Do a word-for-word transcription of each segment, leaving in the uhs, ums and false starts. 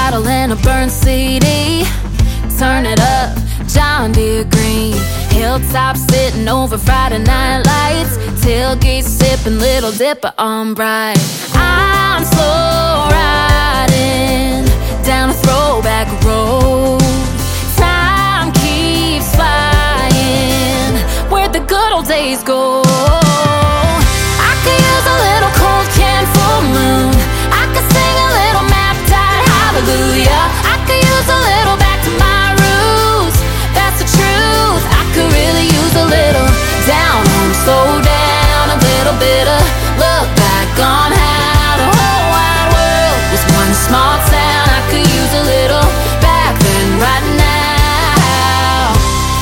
bottle and a burnt C D. Turn it up, John Deere green. Hilltop sitting over Friday night lights. Tailgate sipping, Little Dipper on bright. I'm slow riding down a throwback road. Time keeps flying, where'd the good old days go? I could use a little cold can full moon. I could sing a little map tide hallelujah. I could use a little back to my roots, that's the truth. I could really use a little down home, slow down, a little bit of look back on how the whole wide world was one small town. I could use a little back then, right now.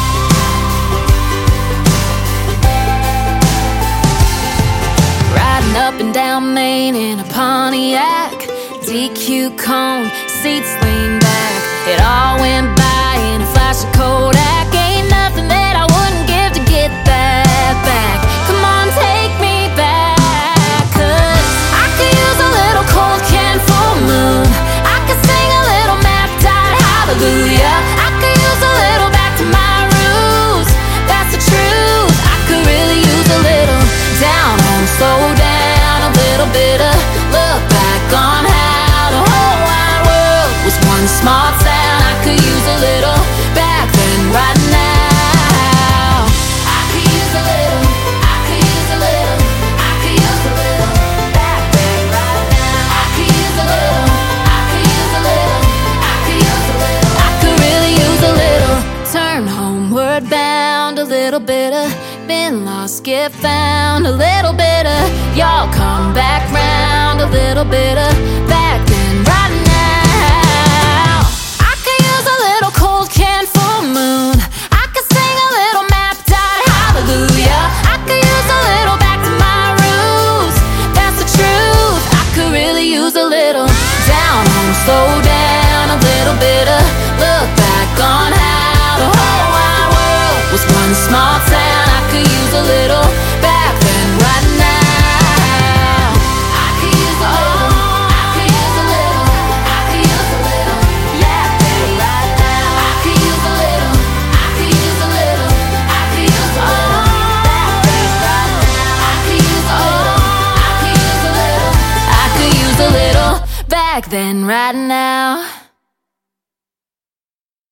Riding up and down Main in a Pontiac, D Q cone, seats lean back. It all went by in a flash of Kodak. Ain't nothing that I wouldn't give to get that back. Come on, take me back, 'cause I could use a little cold can full moon. I could sing a little map tide hallelujah. I could use a little back to my roots, that's the truth. I could really use a little down home, slow down, a little bit of look back on how the whole wide world was one small town. I could use a little back then, right now. I could use a little, I could use a little, I could use a little back then, right now. I could use a little, I could use a little, I could use a little, I could really use a little. Turn homeward bound, a little bit of been lost, get found, a little bit of y'all come back round, a little bit of back then, right now. I could use a little cold can full moon. I could sing a little map tide hallelujah. I could use a little back to my roots, that's the truth. I could really use a little down home, slow down, a little bit of look back on how the whole wide world was one small town. I could use a little back then, right now. I could use a little, I could use a little, I could use a little, yeah, then, right now. I could use a little, I could use a little, I could use a little, back then, right now. I could use a little, I could use a little, I could use a little back then, right now.